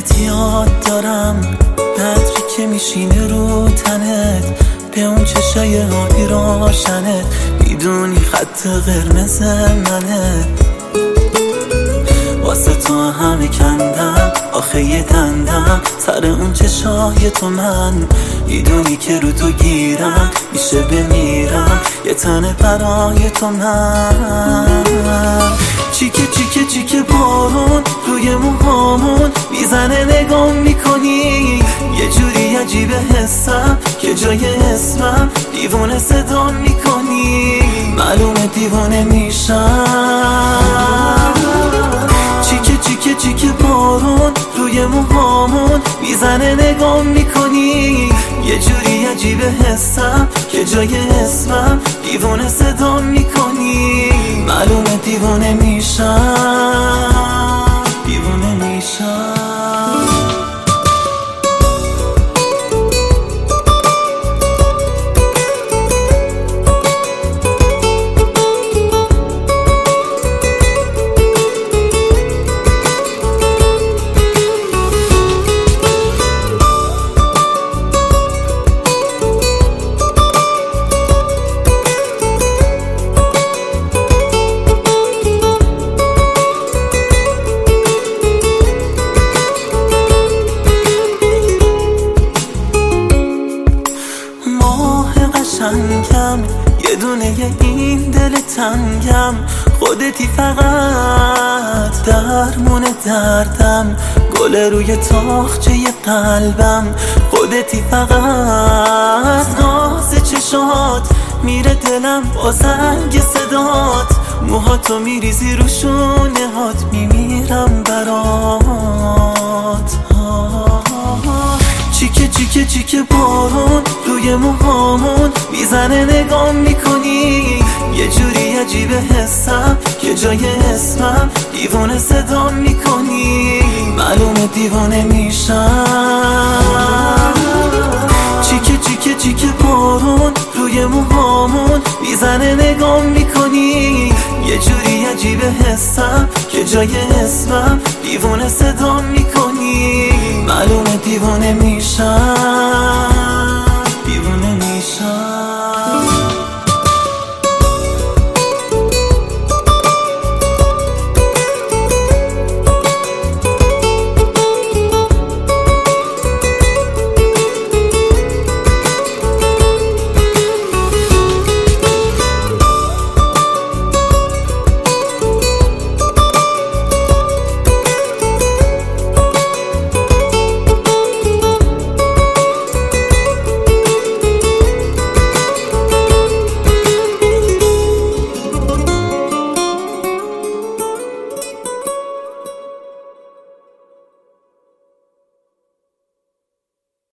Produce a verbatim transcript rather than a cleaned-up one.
ازت یاد دارم، عطری که میشینه رو تنت، به اون چشای آبی روشنت، میدونی خط قرمز منه. واسه تو همه کندم آخه یه دندم سر اون چشای تو، من میدونی که رو تو گیرم میشه بمیرم یه تنه برای تو. من چیکه چیکه چیکه بارون روی موهامون میزنه، نگام میکنی یه جوری عجیبه حسم که جای اسمم دیوونه صدا میکنی، معلومه دیوانه میشم. چیکه چیکه چیکه بارون روی موهامون میزنه، نگام میکنی یه جوری عجیبه حسم که جای اسمم دیوونه صدا میکنی، معلومه دیوانه میشم، دیوانه میشم. قشنگم یه دونه این دل تنگم، خودتی فقط درمون دردم، گل روی تاخچه قلبم، خودتی فقط ناز چشات میره دلم با زنگ صدات، موهاتو میریزی رو شونه هات میمیرم برات. چیکه چیکه چیکه بارون روی موهامون میزنه، نگام میکنی یه جوری عجیبه حسم که جای اسمم دیوانه صدا میکنی، معلومه دیوانه میشم. چیکه چیکه چیکه بارون روی موهامون میزنه، نگام میکنی یه جوری عجیبه حسم که جای اسمم دیوانه صدا میکنی.